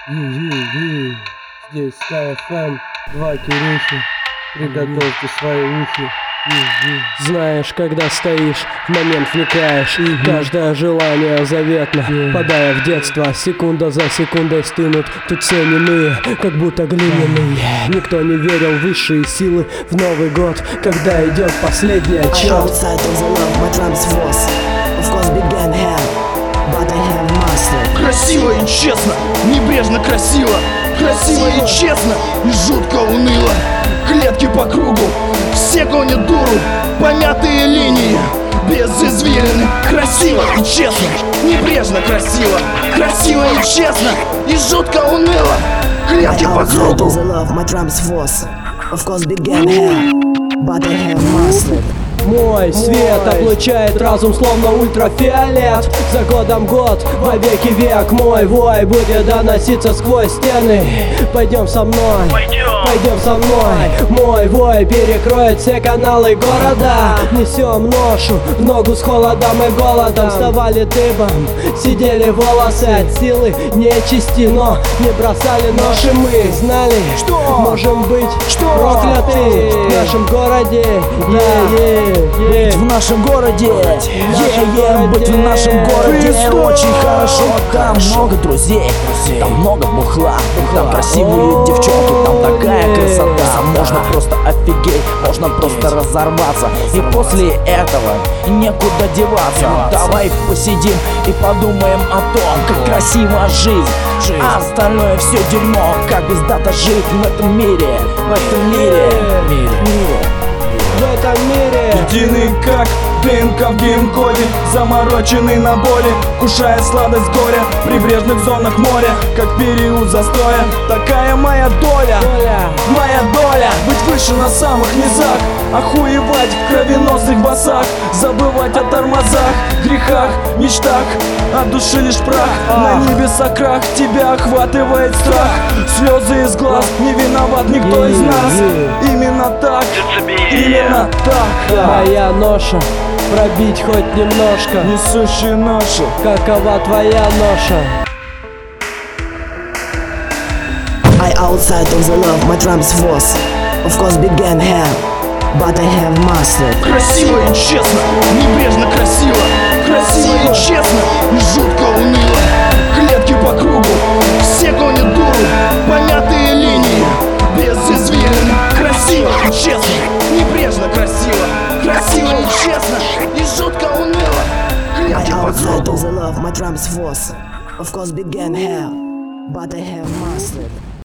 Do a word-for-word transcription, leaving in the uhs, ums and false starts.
Е-е-е, здесь Sky эф эм, два Кирюши, приготовьте свои уши. Знаешь, когда стоишь, в момент вникаешь, каждое желание заветно, падая в детство, секунда за секундой стынут. Тут все немые, как будто глиняные. Никто не верил в высшие силы в Новый год, когда идет последний отчет. Красиво и честно, небрежно красиво. Красиво и честно, и жутко уныло. Клетки по кругу, все гонят дуру. Помятые линии, без извилины. Красиво и честно, небрежно красиво. Красиво и честно, и жутко уныло. Клетки по кругу. Мой свет облучает разум, словно ультрафиолет. За годом год, во веки век. Мой вой будет доноситься сквозь стены. Пойдем со мной, пойдем со мной. Мой вой перекроет все каналы города. Несем ношу в ногу с холодом и голодом. Вставали дыбом, сидели волосы от силы нечисти, но не бросали ноши. Мы знали, что можем быть что? прокляты в нашем городе. Yeah, yeah. Быть в нашем городе, е-е, быть в нашем городе очень хорошо. Там много друзей, там много бухла, там красивые девчонки, там такая красота. Можно просто офигеть, можно просто разорваться. И после этого некуда деваться. Давай посидим и подумаем о том, как красиво жизнь, а остальное все дерьмо. Как без дата жить в этом мире, в этом мире, мире, мире. В этом мире единый как ДНК в гейм-коде, замороченный на боли, кушая сладость горя в прибрежных зонах моря, как период застоя. Такая моя доля, доля. моя доля. Быть выше на самых низах, охуевать в кровеносных басах, забывать о тормозах, грехах, мечтах, от души лишь прах. На небесах крах, тебя охватывает страх. Слезы из глаз, не виноват никто из нас. Именно так, именно так. Моя ноша, пробить хоть немножко, несущие ношу. Какова твоя ноша? I outside of the love, my drums was of course began here, but I have mastered. Красиво и честно, небрежно красиво. Красиво и честно, и жутко уныло. Клетки по кругу, все гонят дуру. Помятые линии, без извилин. Красиво и честно, небрежно красиво. Красиво и честно, и жутко уныло. Клетки по кругу. The love, my drums was of course began here, but I have mastered.